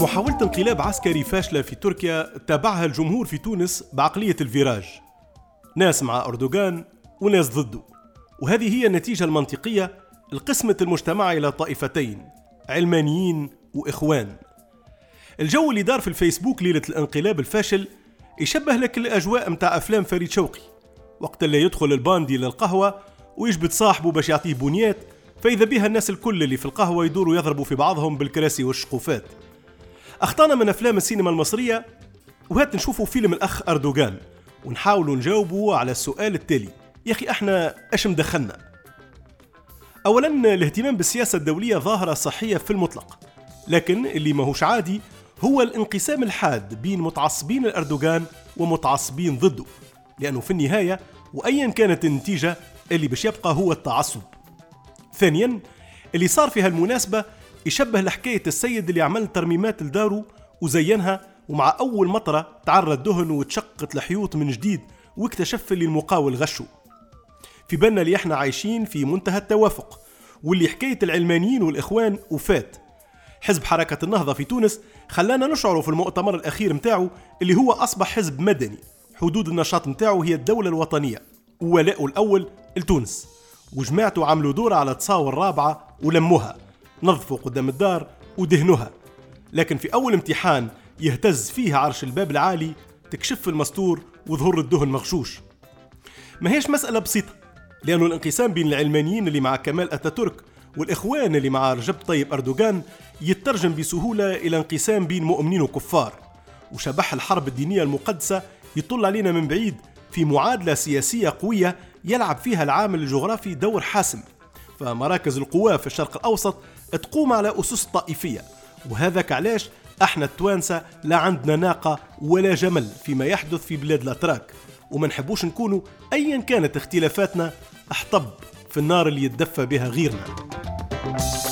محاولة انقلاب عسكري فاشلة في تركيا تابعها الجمهور في تونس بعقلية الفيراج، ناس مع أردوغان وناس ضده، وهذه هي النتيجة المنطقية لقسمة المجتمع إلى طائفتين، علمانيين وإخوان. الجو اللي دار في الفيسبوك ليلة الانقلاب الفاشل يشبه لك الأجواء متاع أفلام فريد شوقي، وقت اللي يدخل الباندي للقهوة ويجبد صاحبه باش يعطيه بنيات، فإذا بها الناس الكل اللي في القهوة يدوروا يضربوا في بعضهم بالكراسي والشقوفات. أخطانا من أفلام السينما المصرية، وهات نشوفوا فيلم الأخ أردوغان ونحاولوا نجاوبوا على السؤال التالي: يا أخي احنا ايش مدخلنا؟ أولا، الاهتمام بالسياسة الدولية ظاهرة صحية في المطلق، لكن اللي ماهوش عادي هو الانقسام الحاد بين متعصبين الأردوغان ومتعصبين ضده، لأنه في النهاية وأيا كانت النتيجة اللي باش يبقى هو التعصب. ثانيا، اللي صار في هالمناسبة يشبه لحكاية السيد اللي عمل ترميمات لداره وزينها، ومع أول مطرة تعرض دهن وتشقت الحيوط من جديد واكتشف اللي المقاول غشه. في بالنا اللي احنا عايشين في منتهى التوافق، واللي حكاية العلمانيين والإخوان وفات. حزب حركة النهضة في تونس خلانا نشعروا في المؤتمر الأخير متاعه اللي هو أصبح حزب مدني، حدود النشاط متاعه هي الدولة الوطنية وولاءه الأول لتونس، وجماعته عملوا دورة على تصاور رابعة ولموها، نظفوا قدام الدار ودهنوها. لكن في أول امتحان يهتز فيه عرش الباب العالي تكشف المستور وظهور الدهن مغشوش. ما هيش مسألة بسيطة، لأنه الانقسام بين العلمانيين اللي مع كمال أتاتورك والإخوان اللي مع رجب طيب أردوغان يترجم بسهولة إلى انقسام بين مؤمنين وكفار، وشبح الحرب الدينية المقدسة يطل علينا من بعيد في معادلة سياسية قوية يلعب فيها العامل الجغرافي دور حاسم. فمراكز القوى في الشرق الأوسط تقوم على أسس طائفية، وهذاك علاش احنا التوانسة لا عندنا ناقة ولا جمل فيما يحدث في بلاد الأتراك، وما نحبوش نكونوا أيا كانت اختلافاتنا احطب في النار اللي يتدفى بها غيرنا.